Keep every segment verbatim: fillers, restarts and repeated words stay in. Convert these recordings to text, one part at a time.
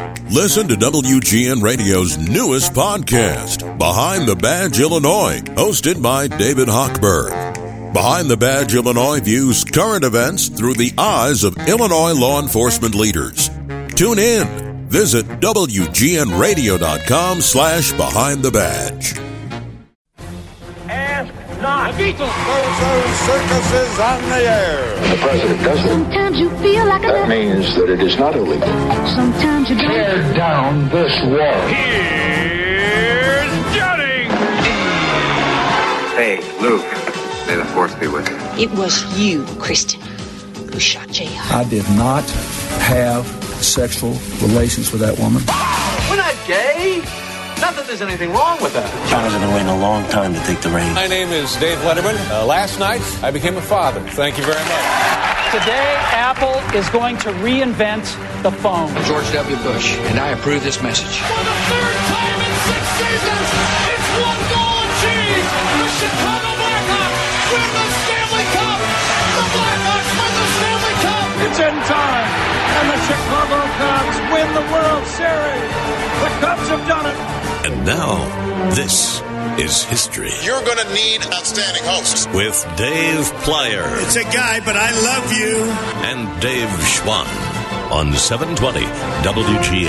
Listen to W G N Radio's newest podcast, Behind the Badge Illinois, hosted by David Hochberg. Behind the Badge Illinois views current events through the eyes of Illinois law enforcement leaders. Tune in. Visit W G N radio dot com slash behind the badge. Ask not. The Beatles. Bozo Circus is on the air. The president does it. Sometimes you feel like a... That means that it is not illegal. Sometimes you don't. Tear down this wall. Here's Johnny. Hey, Luke. May the force be with you. It was you, Kristen, who shot J R. I did not have sexual relations with that woman. We're not gay. Not that there's anything wrong with that. Johnny's been waiting a long time to take the reins. My name is Dave Letterman. Uh, last night, I became a father. Thank you very much. Today, Apple is going to reinvent the phone. George W. Bush, and I approve this message. For the third time in six seasons, it's one goal achieved. The Chicago Blackhawks win the Stanley Cup. The Blackhawks win the Stanley Cup. It's in time, and the Chicago Cubs win the World Series. The Cubs have done it. And now, this is history. You're going to need outstanding hosts. With Dave Plyer. It's a guy, but I love you. And Dave Schwann on seven twenty W G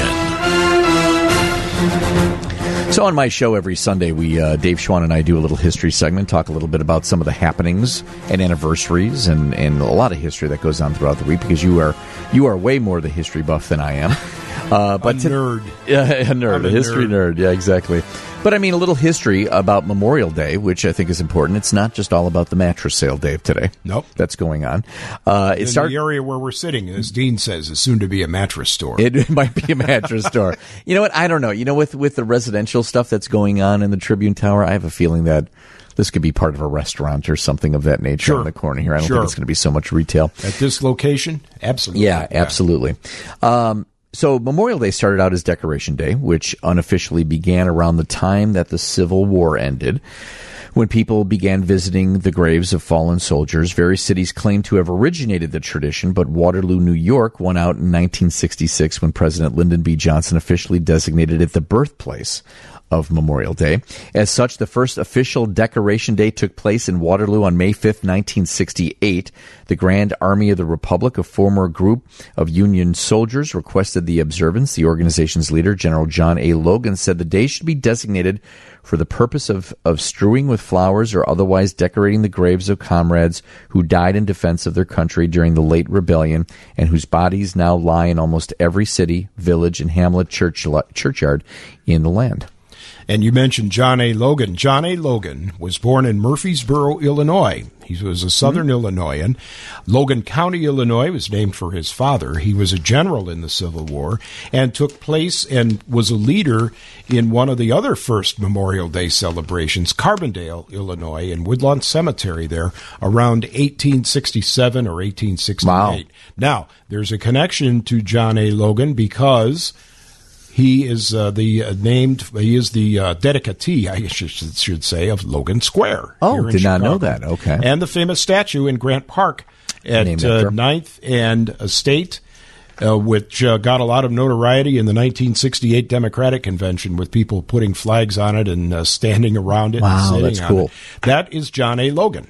N. So on my show every Sunday, we uh, Dave Schwann and I do a little history segment, talk a little bit about some of the happenings and anniversaries and, and a lot of history that goes on throughout the week, because you are you are way more the history buff than I am. Uh, but a nerd. To, yeah, a nerd, I'm a, a history nerd. nerd. Yeah, exactly. But I mean, a little history about Memorial Day, which I think is important. It's not just all about the mattress sale, Dave, today. Nope. That's going on. Uh, it In start- the area where we're sitting, as Dean says, is soon to be a mattress store. It, it might be a mattress store. You know what? I don't know. You know, with, with the residential stuff that's going on in the Tribune Tower, I have a feeling that this could be part of a restaurant or something of that nature sure. on the corner here. I don't sure. think it's going to be so much retail. At this location? Absolutely. Yeah, yeah. absolutely. Um, So Memorial Day started out as Decoration Day, which unofficially began around the time that the Civil War ended, when people began visiting the graves of fallen soldiers. Various cities claim to have originated the tradition, but Waterloo, New York won out in nineteen sixty-six when President Lyndon B. Johnson officially designated it the birthplace of Memorial Day. As such, the first official Decoration Day took place in Waterloo on May fifth, nineteen sixty-eight. The Grand Army of the Republic, a former group of Union soldiers, requested the observance. The organization's leader, General John A. Logan, said the day should be designated for the purpose of, of strewing with flowers or otherwise decorating the graves of comrades who died in defense of their country during the late rebellion and whose bodies now lie in almost every city, village, and hamlet church, churchyard in the land. And you mentioned John A. Logan. John A. Logan was born in Murfreesboro, Illinois. He was a Southern mm-hmm. Illinoisan. Logan County, Illinois was named for his father. He was a general in the Civil War and took place and was a leader in one of the other first Memorial Day celebrations, Carbondale, Illinois, in Woodlawn Cemetery there around eighteen sixty-seven or eighteen sixty-eight. Wow. Now, there's a connection to John A. Logan because he is uh, the uh, named. He is the uh, dedicatee, I should, should say, of Logan Square. Oh, did Chicago. not know that. Okay, and the famous statue in Grant Park at uh, Ninth and State, uh, which uh, got a lot of notoriety in the nineteen sixty-eight Democratic Convention, with people putting flags on it and uh, standing around it. Wow, and sitting that's on cool. It. That is John A. Logan.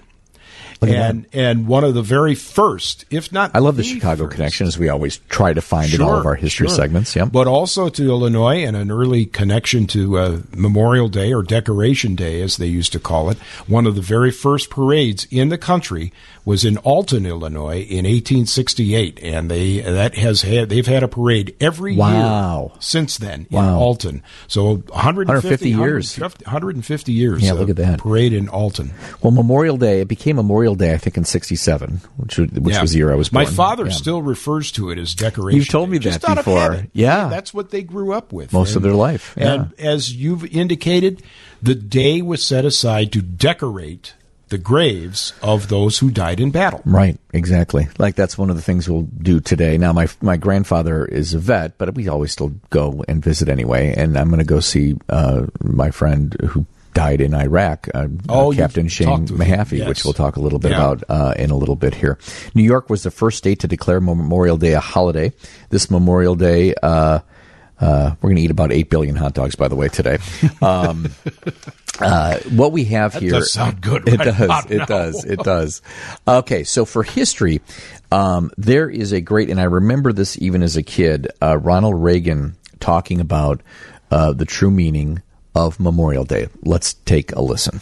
And and one of the very first, if not I love the, the Chicago first. connection, as we always try to find sure, in all of our history sure. segments. Yeah, but also to Illinois, and an early connection to uh, Memorial Day, or Decoration Day, as they used to call it. One of the very first parades in the country was in Alton, Illinois, in eighteen sixty-eight, and they that has had they've had a parade every wow. year since then wow. in Alton. So one hundred fifty years, one hundred fifty years. Yeah, look at that parade in Alton. Well, Memorial Day, it became Memorial Day, I think, in sixty-seven, which which yeah. was the year I was born. My father yeah. still refers to it as Decoration. You've told me Day, that before. Yeah. yeah, that's what they grew up with most and, of their life. Yeah. And as you've indicated, the day was set aside to decorate the graves of those who died in battle. Right, exactly. Like that's one of the things we'll do today. Now, my my grandfather is a vet, but we always still go and visit anyway. And I'm going to go see uh, my friend who died in Iraq, uh, oh, uh, Captain Shane Mahaffey, yes. which we'll talk a little bit yeah. about uh, in a little bit here. New York was the first state to declare Memorial Day a holiday. This Memorial Day uh Uh, we're going to eat about eight billion hot dogs, by the way, today. Um, uh, what we have that here... does sound good It right does. about It now. does. It does. Okay, so for history, um, there is a great, and I remember this even as a kid, uh, Ronald Reagan talking about uh, the true meaning of Memorial Day. Let's take a listen.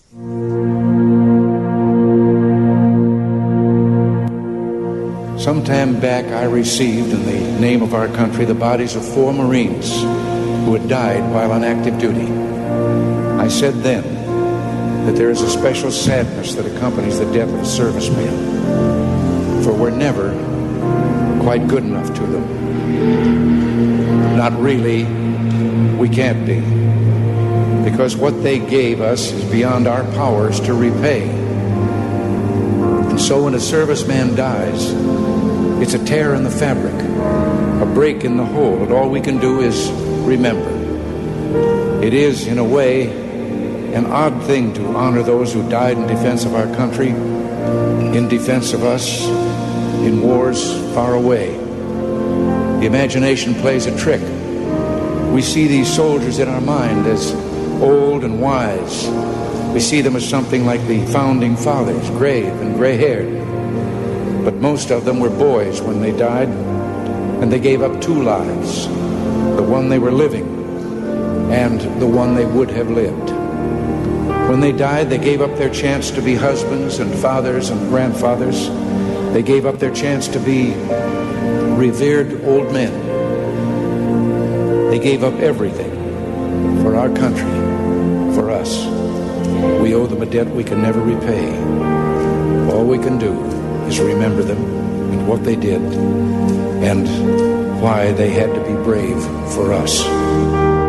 Sometime back, I received in the name of our country the bodies of four Marines who had died while on active duty. I said then that there is a special sadness that accompanies the death of a serviceman, for we're never quite good enough to them. Not really, we can't be, because what they gave us is beyond our powers to repay. And so when a serviceman dies, it's a tear in the fabric, a break in the whole, and all we can do is remember. It is, in a way, an odd thing to honor those who died in defense of our country, in defense of us, in wars far away. The imagination plays a trick. We see these soldiers in our mind as old and wise. We see them as something like the founding fathers, grave and gray-haired. But most of them were boys when they died, and they gave up two lives, the one they were living and the one they would have lived. When they died, they gave up their chance to be husbands and fathers and grandfathers. They gave up their chance to be revered old men. They gave up everything for our country, for us. We owe them a debt we can never repay. All we can do is remember them and what they did and why they had to be brave for us.